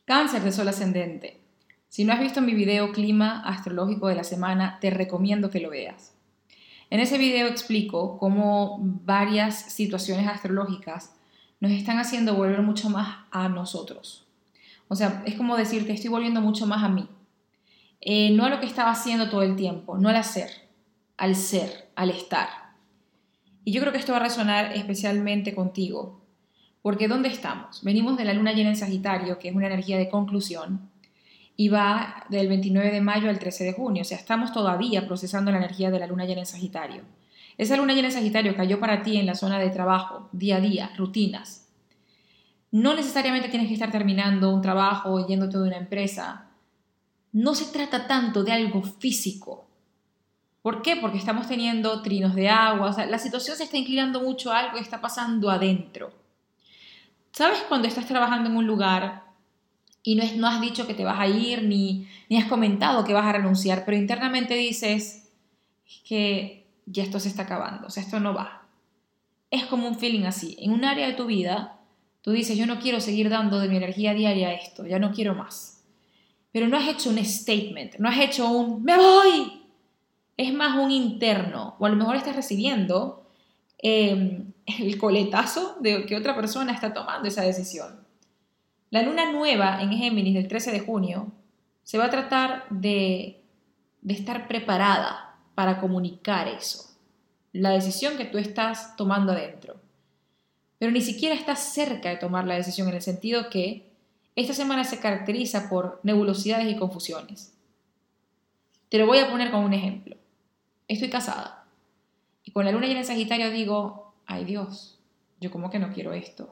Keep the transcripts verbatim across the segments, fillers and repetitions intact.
Cáncer de sol ascendente. Si no has visto mi video clima astrológico de la semana, te recomiendo que lo veas. En ese video explico cómo varias situaciones astrológicas nos están haciendo volver mucho más a nosotros. O sea, es como decirte, estoy volviendo mucho más a mí. Eh, no a lo que estaba haciendo todo el tiempo, no al hacer, al ser, al estar. Y yo creo que esto va a resonar especialmente contigo. Porque ¿dónde estamos? Venimos de la luna llena en Sagitario, que es una energía de conclusión, y va del veintinueve de mayo al trece de junio. O sea, estamos todavía procesando la energía de la luna llena en Sagitario. Esa luna llena en Sagitario cayó para ti en la zona de trabajo, día a día, rutinas. No necesariamente tienes que estar terminando un trabajo o yéndote de una empresa. No se trata tanto de algo físico. ¿Por qué? Porque estamos teniendo trinos de agua. O sea, la situación se está inclinando mucho a algo que está pasando adentro. ¿Sabes cuando estás trabajando en un lugar y no, es, no has dicho que te vas a ir ni, ni has comentado que vas a renunciar, pero internamente dices que ya esto se está acabando, o sea, esto no va? Es como un feeling así. En un área de tu vida, tú dices, yo no quiero seguir dando de mi energía diaria a esto, ya no quiero más. Pero no has hecho un statement, no has hecho un ¡me voy! Es más un interno, o a lo mejor estás recibiendo Eh, el coletazo de que otra persona está tomando esa decisión. La luna nueva en Géminis del trece de junio se va a tratar de, de estar preparada para comunicar eso, la decisión que tú estás tomando adentro. Pero ni siquiera estás cerca de tomar la decisión, en el sentido que esta semana se caracteriza por nebulosidades y confusiones. Te lo voy a poner como un ejemplo. Estoy casada. Y con la luna llena en Sagitario digo, ay Dios, yo como que no quiero esto.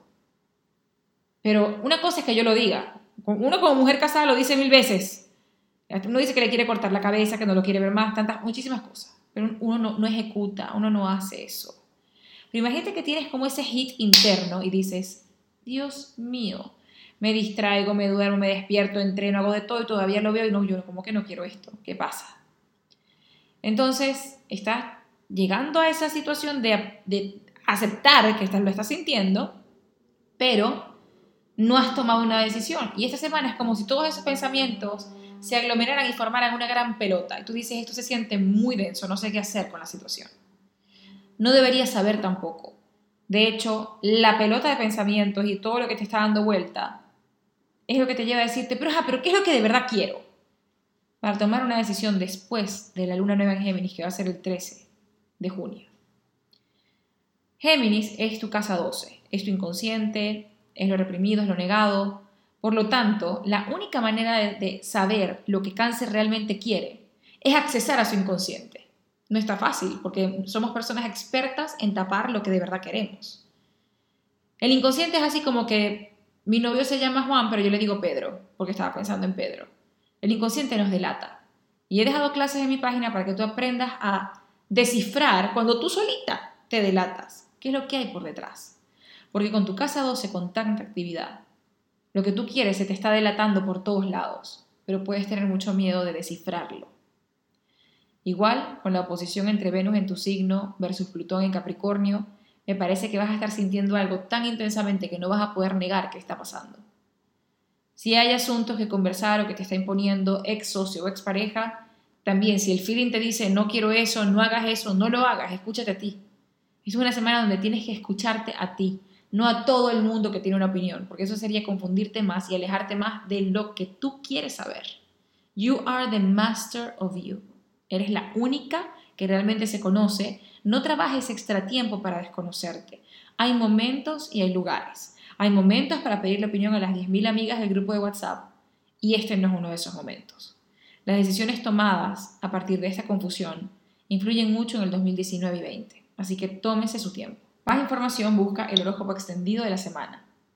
Pero una cosa es que yo lo diga. Uno como mujer casada lo dice mil veces. Uno dice que le quiere cortar la cabeza, que no lo quiere ver más, tantas, muchísimas cosas. Pero uno no, no ejecuta, uno no hace eso. Pero imagínate que tienes como ese hit interno y dices, Dios mío, me distraigo, me duermo, me despierto, entreno, hago de todo y todavía lo veo y no, yo como que no quiero esto. ¿Qué pasa? Entonces, estás llegando a esa situación de, de aceptar que estás, lo estás sintiendo, pero no has tomado una decisión. Y esta semana es como si todos esos pensamientos se aglomeraran y formaran una gran pelota. Y tú dices, esto se siente muy denso, no sé qué hacer con la situación. No deberías saber tampoco. De hecho, la pelota de pensamientos y todo lo que te está dando vuelta es lo que te lleva a decirte, pero, ah, pero ¿qué es lo que de verdad quiero? Para tomar una decisión después de la luna nueva en Géminis, que va a ser el trece de junio. Géminis es tu casa doce, es tu inconsciente, es lo reprimido, es lo negado. Por lo tanto, la única manera de, de saber lo que Cáncer realmente quiere es accesar a su inconsciente. No está fácil, porque somos personas expertas en tapar lo que de verdad queremos. El inconsciente es así como que mi novio se llama Juan, pero yo le digo Pedro, porque estaba pensando en Pedro. El inconsciente nos delata. Y he dejado clases en mi página para que tú aprendas a descifrar cuando tú solita te delatas. ¿Qué es lo que hay por detrás? Porque con tu casa doce, con tanta actividad, lo que tú quieres se te está delatando por todos lados, pero puedes tener mucho miedo de descifrarlo. Igual, con la oposición entre Venus en tu signo versus Plutón en Capricornio, me parece que vas a estar sintiendo algo tan intensamente que no vas a poder negar que está pasando. Si hay asuntos que conversar o que te está imponiendo ex socio o ex pareja, también, si el feeling te dice no quiero eso, no hagas eso, no lo hagas, escúchate a ti. Es una semana donde tienes que escucharte a ti, no a todo el mundo que tiene una opinión, porque eso sería confundirte más y alejarte más de lo que tú quieres saber. You are the master of you. Eres la única que realmente se conoce. No trabajes extra tiempo para desconocerte. Hay momentos y hay lugares. Hay momentos para pedirle opinión a las diez mil amigas del grupo de WhatsApp y este no es uno de esos momentos. Las decisiones tomadas a partir de esta confusión influyen mucho en el dos mil diecinueve y veinte, así que tómese su tiempo. Más información busca el horóscopo extendido de la semana.